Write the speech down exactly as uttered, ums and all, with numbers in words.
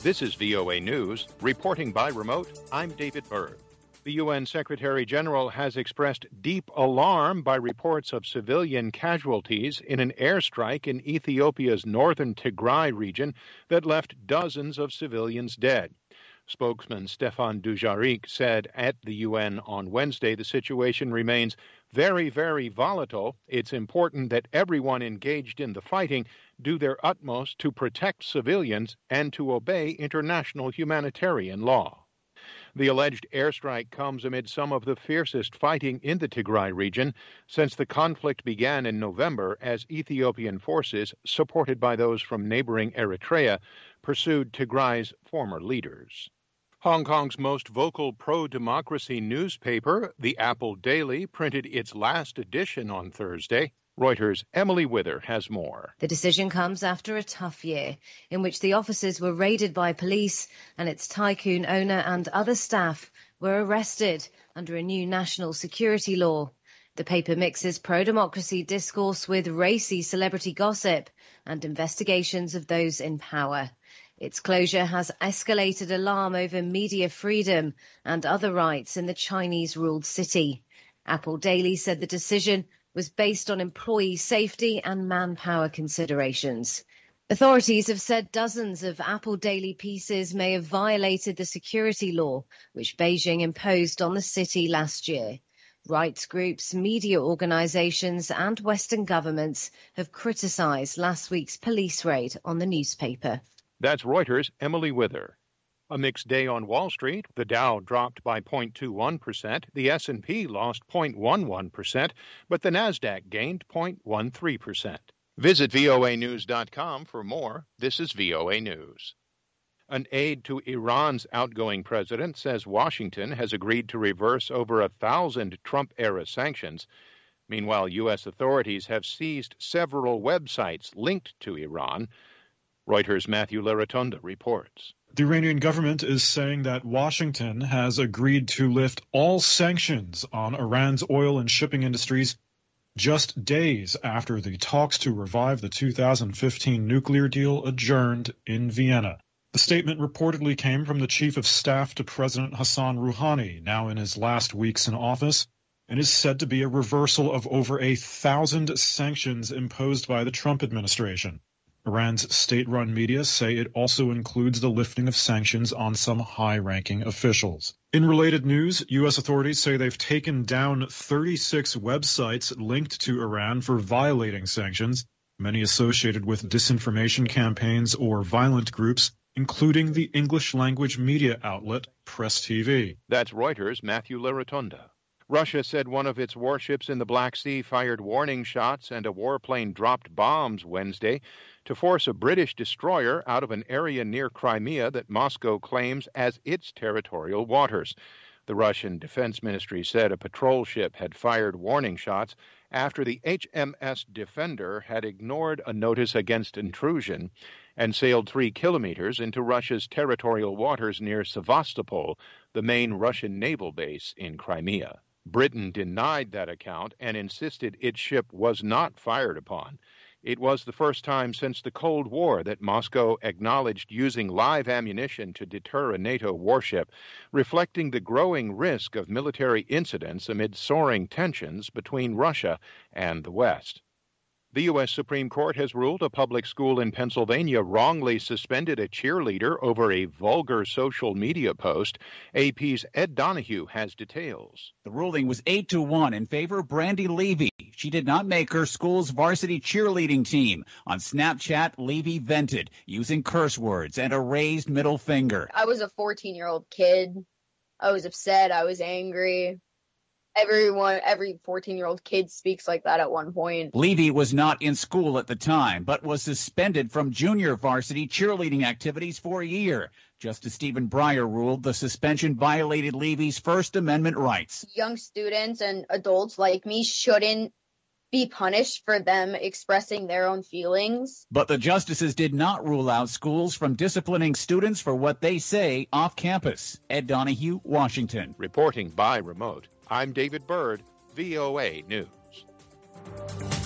This is V O A News. Reporting by remote, I'm David Byrd. The U N Secretary General has expressed deep alarm by reports of civilian casualties in an airstrike in Ethiopia's northern Tigray region that left dozens of civilians dead. Spokesman Stefan Dujarric said at the U N on Wednesday the situation remains very, very volatile. It's important that everyone engaged in the fighting do their utmost to protect civilians and to obey international humanitarian law. The alleged airstrike comes amid some of the fiercest fighting in the Tigray region since the conflict began in November as Ethiopian forces, supported by those from neighboring Eritrea, pursued Tigray's former leaders. Hong Kong's most vocal pro-democracy newspaper, the Apple Daily, printed its last edition on Thursday. Reuters' Emily Wither has more. The decision comes after a tough year in which the offices were raided by police and its tycoon owner and other staff were arrested under a new national security law. The paper mixes pro-democracy discourse with racy celebrity gossip and investigations of those in power. Its closure has escalated alarm over media freedom and other rights in the Chinese-ruled city. Apple Daily said the decision was based on employee safety and manpower considerations. Authorities have said dozens of Apple Daily pieces may have violated the security law, which Beijing imposed on the city last year. Rights groups, media organizations and Western governments have criticized last week's police raid on the newspaper. That's Reuters' Emily Wither. A mixed day on Wall Street. The Dow dropped by zero point two one percent. The S and P lost zero point one one percent, but the Nasdaq gained zero point one three percent. Visit V O A news dot com for more. This is V O A News. An aide to Iran's outgoing president says Washington has agreed to reverse over a thousand Trump-era sanctions. Meanwhile, U S authorities have seized several websites linked to Iran. Reuters' Matthew Larotonda reports. The Iranian government is saying that Washington has agreed to lift all sanctions on Iran's oil and shipping industries just days after the talks to revive the two thousand fifteen nuclear deal adjourned in Vienna. The statement reportedly came from the chief of staff to President Hassan Rouhani, now in his last weeks in office, and is said to be a reversal of over a thousand sanctions imposed by the Trump administration. Iran's state-run media say it also includes the lifting of sanctions on some high-ranking officials. In related news, U S authorities say they've taken down thirty-six websites linked to Iran for violating sanctions, many associated with disinformation campaigns or violent groups, including the English-language media outlet Press T V. That's Reuters' Matthew Larotonda. Russia said one of its warships in the Black Sea fired warning shots and a warplane dropped bombs Wednesday to force a British destroyer out of an area near Crimea that Moscow claims as its territorial waters. The Russian Defense Ministry said a patrol ship had fired warning shots after the H M S Defender had ignored a notice against intrusion and sailed three kilometers into Russia's territorial waters near Sevastopol, the main Russian naval base in Crimea. Britain denied that account and insisted its ship was not fired upon. It was the first time since the Cold War that Moscow acknowledged using live ammunition to deter a NATO warship, reflecting the growing risk of military incidents amid soaring tensions between Russia and the West. The U S Supreme Court has ruled a public school in Pennsylvania wrongly suspended a cheerleader over a vulgar social media post. A P's Ed Donahue has details. The ruling was eight to one in favor of Brandy Levy. She did not make her school's varsity cheerleading team. On Snapchat, Levy vented using curse words and a raised middle finger. I was a fourteen-year-old kid. I was upset. I was angry. Everyone, every fourteen-year-old kid speaks like that at one point. Levy was not in school at the time, but was suspended from junior varsity cheerleading activities for a year. Justice Stephen Breyer ruled the suspension violated Levy's First Amendment rights. Young students and adults like me shouldn't be punished for them expressing their own feelings. But the justices did not rule out schools from disciplining students for what they say off campus. Ed Donahue, Washington. Reporting by remote, I'm David Byrd, V O A News.